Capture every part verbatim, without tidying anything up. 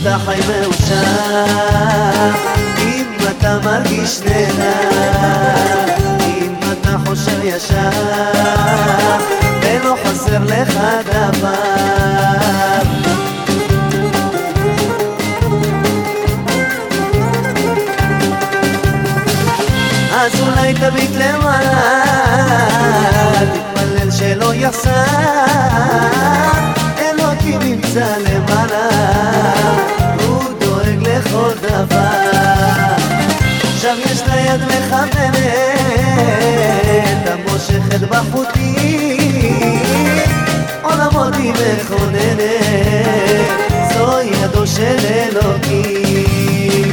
אתה חי מאושר, אם אתה מרגיש נהדר, אם אתה חושב ישר ולא חסר לך דבר. אז אולי תביט למעלה, תתפלל שלא יחסר, אלוקים נמצא למעלה, הוא דואג לכל דבר. שם יש לה יד מכוונת המושכת בחוטים, עולמות היא מכוננת, זו ידו של אלוקים.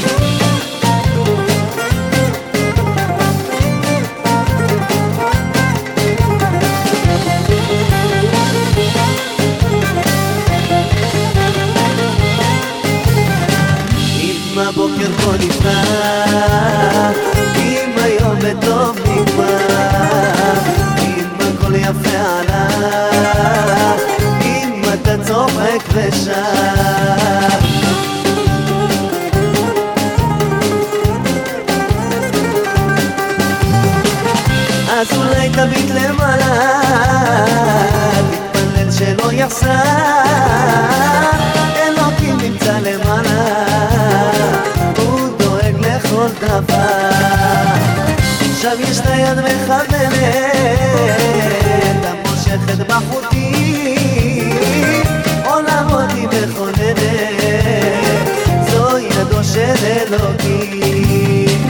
הבוקר פה נפתח, אם היום בטוב נגמר, אם הכל יפה עליו, אם אתה צוחק ושר. אז אולי תביט למעלה, תתפלל שלא יחסר, אלוקים נמצא למעלה, דבר. שם יש לה יד מכוונת המושכת בחוטים, עולמות היא מכוננת, זו ידו של אלוקים.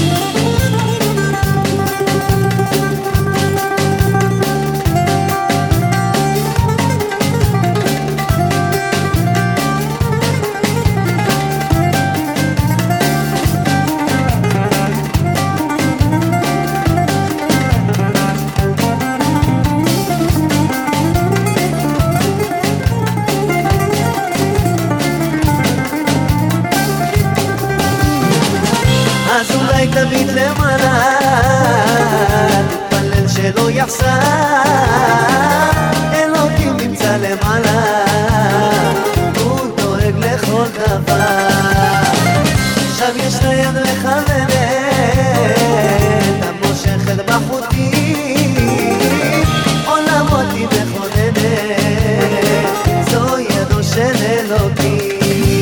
אז אולי תביט למעלה, תתפלל שלא יחסר, אלוקים נמצא למעלה, הוא דואג לכל דבר. שם יש לה יד מכוונת המושכת בחוטים, עולמות היא מכוננת, זו ידו של אלוקים.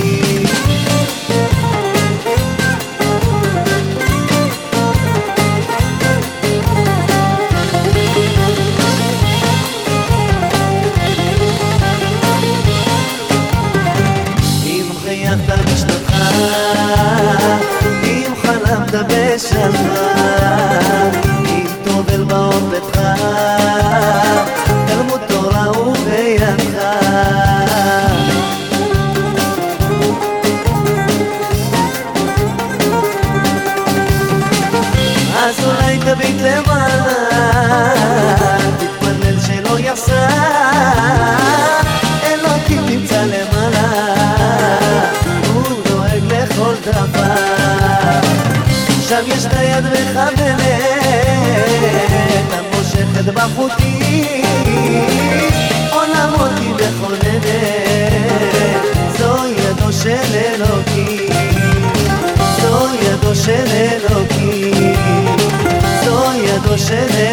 אם חלמת בשלווה, אם טובל באור ביתך, תלמוד תורה ובידך. אז אולי תביט למעלה, תתפלל שלא יחסר, אלוקים נמצא למעלה, כל דבר. שם יש לה יד מכוונת המושכת בחוטים, עולמות היא מכוננת, זו ידו של אלוקים, זו ידו של אלוקים, זו ידו של אלוקים.